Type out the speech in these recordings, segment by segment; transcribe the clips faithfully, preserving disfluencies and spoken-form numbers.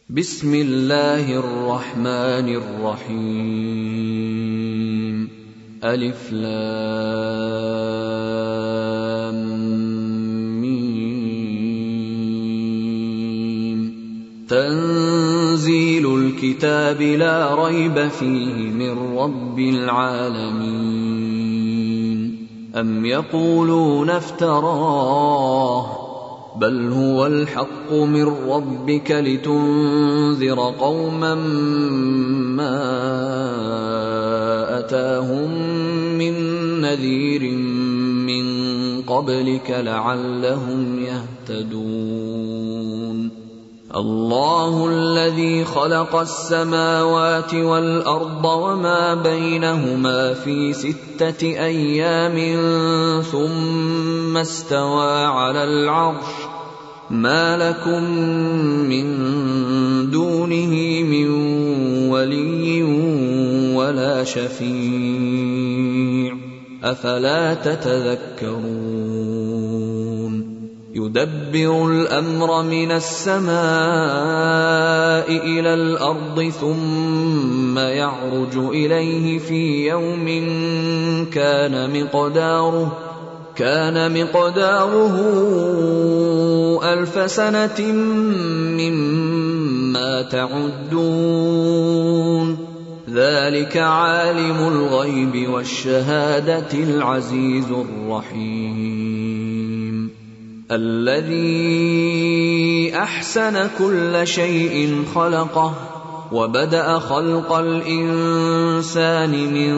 بسم الله الرحمن الرحيم. ألف لام ميم. تنزيل الكتاب لا ريب فيه من رب العالمين. أم يقولون افتراه بل هو الحق من ربك لتنذر قوما ما أتاهم من نذير من قبلك لعلهم يهتدون. الله الذي خلق السماوات والأرض وما بينهما في ستة أيام ثم استوى على العرش ما لكم من دونه من ولي ولا شفيع أفلا تتذكرون. يدبر الأمر من السماء إلى الأرض ثم يعرج إليه في يوم كان مقداره كان مقداره ألف سنة مما تعدون. ذلك عالم الغيب والشهادة العزيز الرحيم. الذي أحسن كل شيء خلقه وبدأ خلق الإنسان من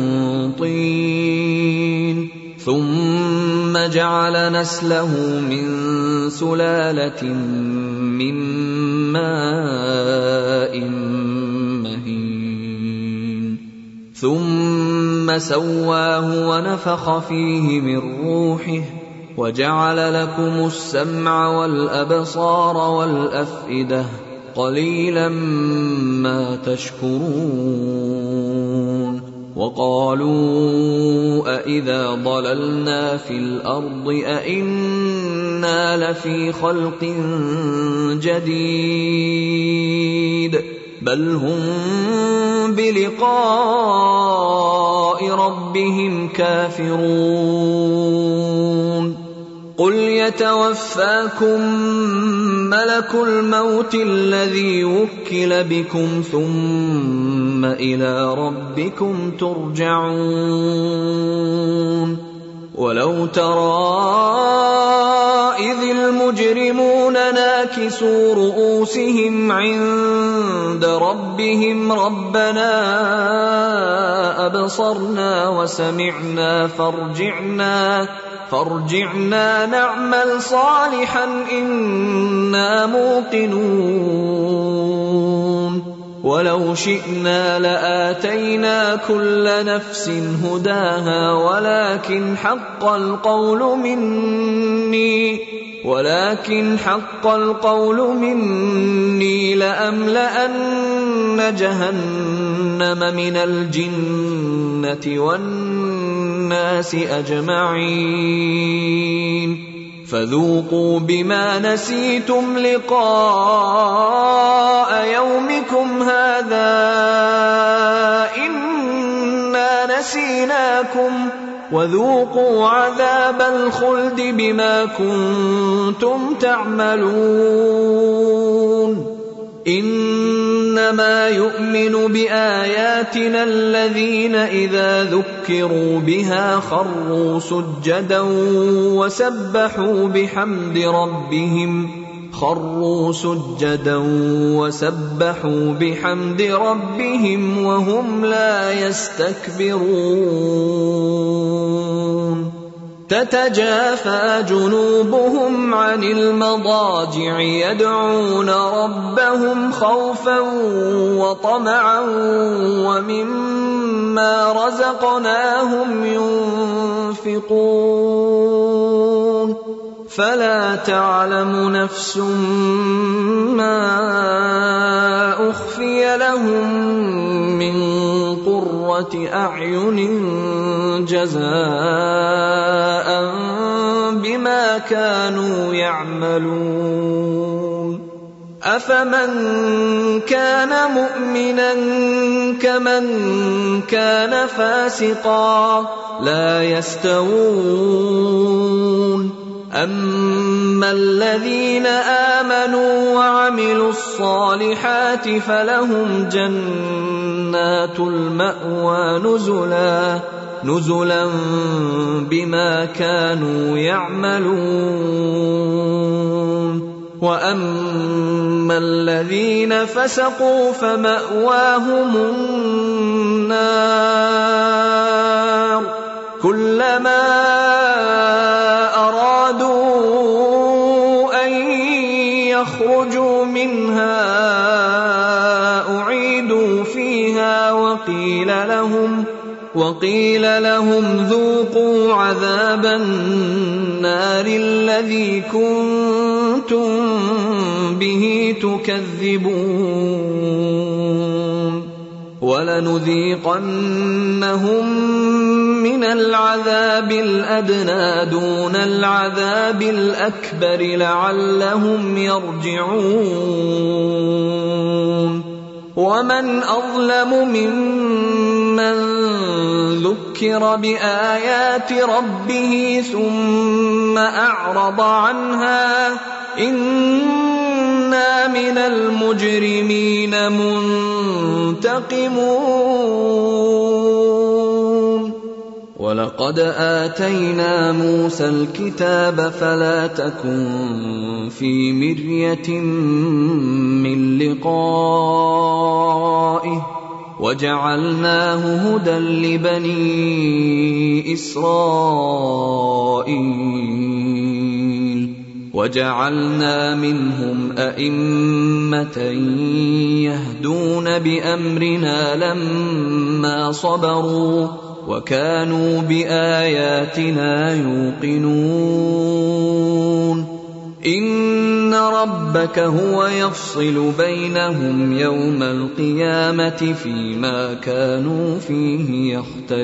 طين ثم جعل نسله من سلالة من ماء مهين ثم سواه ونفخ فيه من روحه وجعل لكم السمع والأبصار والأفئدة قليلا ما تشكرون. وقالوا أإذا ضللنا في الأرض أإنا لفي خلق جديد بل هم بلقاء ربهم كافرون. قل يتوفاكم ملك الموت الذي وكل بكم ثم إلى ربكم ترجعون. ولو ترى إذ المجرمون ناكسوا رؤوسهم عند ربهم ربنا أبصرنا وسمعنا فارجعنا فارجعنا نعمل صالحا إنا موقنون. ولو شئنا لآتينا كل نفس هداها ولكن حق القول مني ولكن حق القول مني لأملأن جهنم من الجنة والناس أجمعين. فذوقوا بما نسيتم لقاء يومكم هذا إنا نسيناكم وذوقوا عذاب الخلد بما كنتم تعملون. إنما يؤمن بآياتنا الذين إذا ذكروا بها خروا سجدا وسبحوا بحمد ربهم خروا سجدا وسبحوا بحمد ربهم وهم لا يستكبرون. تتجافى جنوبهم عن المضاجع يدعون ربهم خوفا وطمعا ومما رزقناهم ينفقون. فلا تعلم نفس ما أخفي لهم من قرة أعين جزاء بما كانوا يعملون. أفمن كان مؤمنا كمن كان فاسقا لا يستوون أما الذين آمنوا وعملوا الصالحات فلهم جنات المأوى نزلا نزلا بما كانوا يعملون وأما الذين فسقوا فمأواهم النار كلما أرادوا أن يخرجوا منها أعيدوا فيها وقيل لهم وقيل لهم ذوقوا عذاب النار الذي كنتم به تكذبون ولنذيقنهم من العذاب الأدنى دون العذاب الأكبر لعلهم يرجعون ومن أظلم ممن ذكر بآيات ربه ثم أعرض عنها إنا من المجرمين منتقمون ولقد آتينا موسى الكتاب فلا تكن في مرية من لقائه وجعلناه هدى لبني إسرائيل وجعلنا منهم أئمة يهدون بأمرنا لما صبروا وكانوا بآياتنا يوقنون إن ربك هو يفصل بينهم يوم القيامة فيما كانوا فيه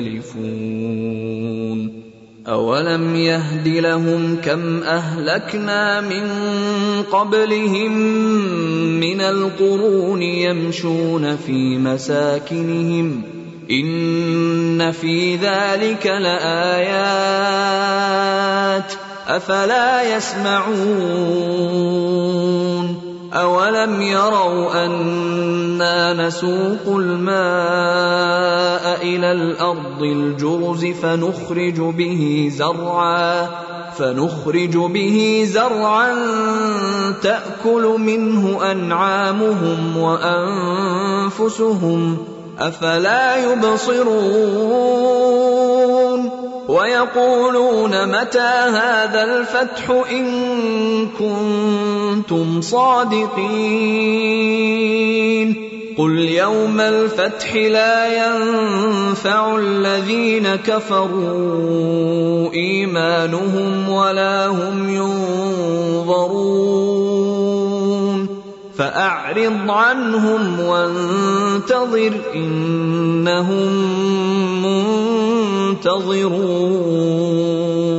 يختلفون أولم يهد لهم كم أهلكنا من قبلهم من القرون يمشون في مساكنهم إن في ذلك لآيات أفلا يسمعون أولم يروا أنا نسوق الماء إلى الأرض الجرز فنخرج به زرعا فنخرج به زرعا تأكل منه أنعامهم وأنفسهم أفلا يبصرون ويقولون متى هذا الفتح إن كنتم صادقين قل يوم الفتح لا ينفع الذين كفروا إيمانهم ولا هم ينظرون فأعرض عنهم وانتظر إنهم منتظرون